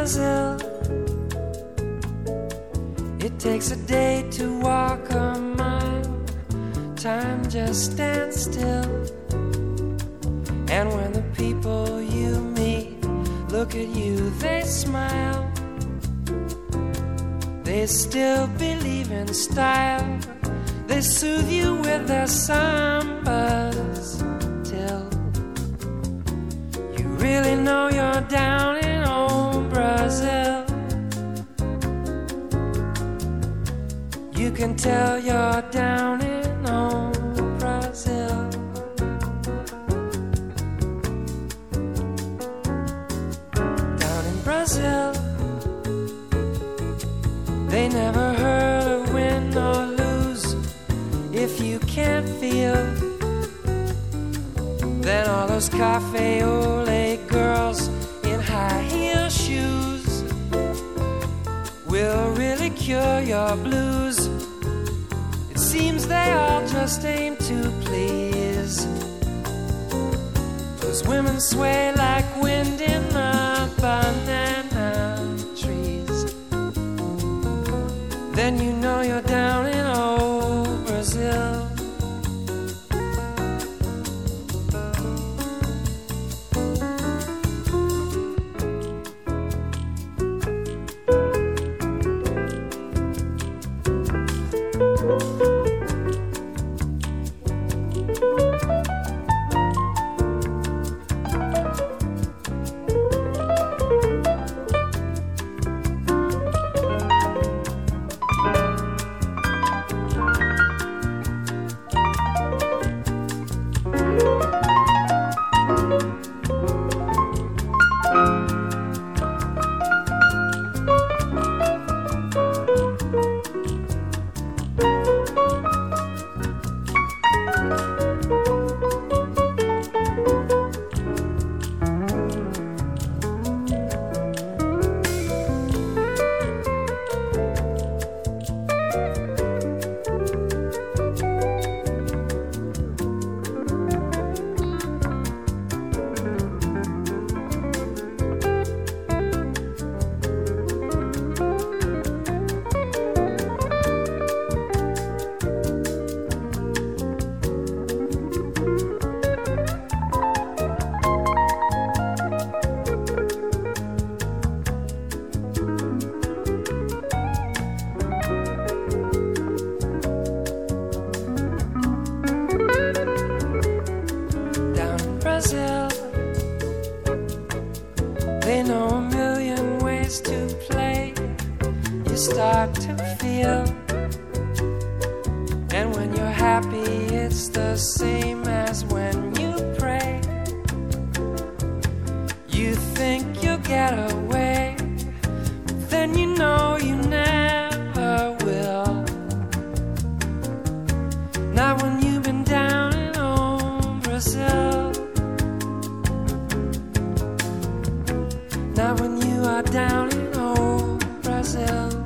Brazil. It takes a day to walk a mile. Time just stands still. And when the people you meet look at you, they smile. They still believe in style. They soothe you with their sambas till you really know you're down in old Brazil. You can tell you're down in old Brazil. Down in Brazil, they never heard of win or lose. If you can't feel, then all those cafe ole girls in high heel shoes will really cure your blues. It seems they all just aim to please. Those women sway like wind in the banana trees. Then you know you're down in old Brazil. They know a million ways to play. You start to feel, and when you're happy, it's the same as when you pray. You think you'll get away, but then you know you never will. Not when you've been down in old Brazil. Not when you are down in old Brazil.